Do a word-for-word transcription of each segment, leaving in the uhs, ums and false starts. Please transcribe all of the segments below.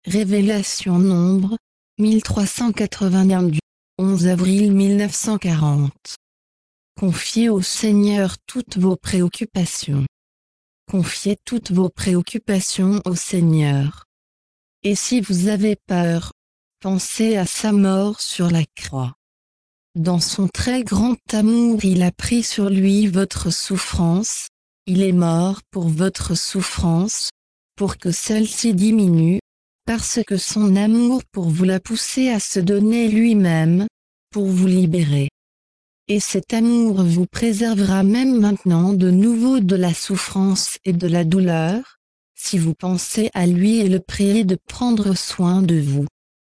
Révélation Nombre, mille trois cent quatre-vingt-un du onze avril mille neuf cent quarante. Confiez au Seigneur toutes vos préoccupations. Confiez toutes vos préoccupations au Seigneur. Et si vous avez peur, pensez à sa mort sur la croix. Dans son très grand amour, il a pris sur lui votre souffrance, il est mort pour votre souffrance, pour que celle-ci diminue, parce que son amour pour vous l'a poussé à se donner lui-même, pour vous libérer. Et cet amour vous préservera même maintenant de nouveau de la souffrance et de la douleur, si vous pensez à lui et le priez de prendre soin de vous.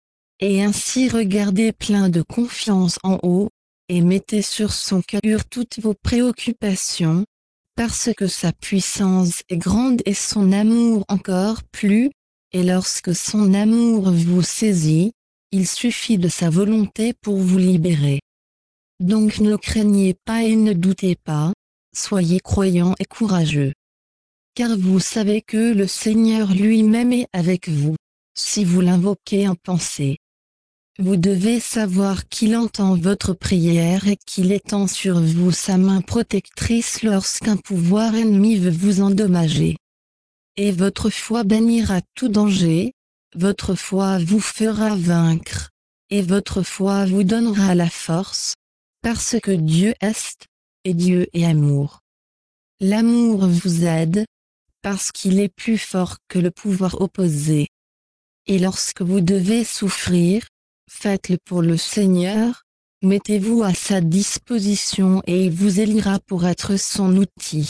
Et ainsi regardez plein de confiance en haut, et mettez sur son cœur toutes vos préoccupations, parce que sa puissance est grande et son amour encore plus, et lorsque son amour vous saisit, il suffit de sa volonté pour vous libérer. Donc ne craignez pas et ne doutez pas, soyez croyants et courageux. Car vous savez que le Seigneur lui-même est avec vous, si vous l'invoquez en pensée. Vous devez savoir qu'il entend votre prière et qu'il étend sur vous sa main protectrice lorsqu'un pouvoir ennemi veut vous endommager. Et votre foi bannira tout danger, votre foi vous fera vaincre, et votre foi vous donnera la force, parce que Dieu est, et Dieu est amour. L'amour vous aide, parce qu'il est plus fort que le pouvoir opposé. Et lorsque vous devez souffrir, faites-le pour le Seigneur, mettez-vous à sa disposition et il vous élira pour être son outil.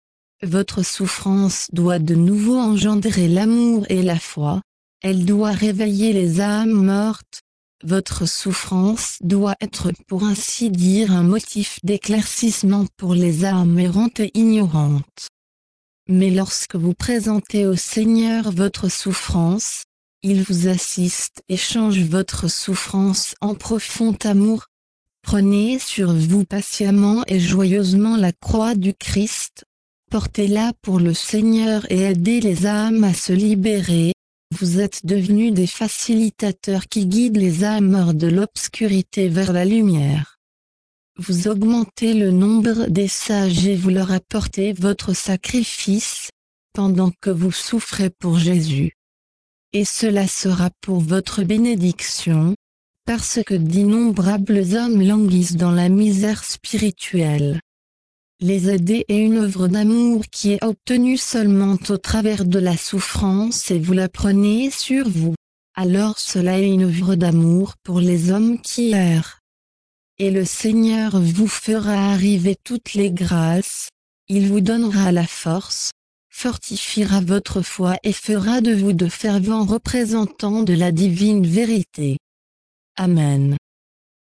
Votre souffrance doit de nouveau engendrer l'amour et la foi, elle doit réveiller les âmes mortes, votre souffrance doit être pour ainsi dire un motif d'éclaircissement pour les âmes errantes et ignorantes. Mais lorsque vous présentez au Seigneur votre souffrance, il vous assiste et change votre souffrance en profond amour. Prenez sur vous patiemment et joyeusement la croix du Christ, portez-la pour le Seigneur et aidez les âmes à se libérer. Vous êtes devenus des facilitateurs qui guident les âmes hors de l'obscurité vers la lumière. Vous augmentez le nombre des sages et vous leur apportez votre sacrifice, pendant que vous souffrez pour Jésus. Et cela sera pour votre bénédiction, parce que d'innombrables hommes languissent dans la misère spirituelle. Les aider est une œuvre d'amour qui est obtenue seulement au travers de la souffrance et vous la prenez sur vous. Alors cela est une œuvre d'amour pour les hommes qui errent. Et le Seigneur vous fera arriver toutes les grâces, il vous donnera la force, fortifiera votre foi et fera de vous de fervents représentants de la divine vérité. Amen.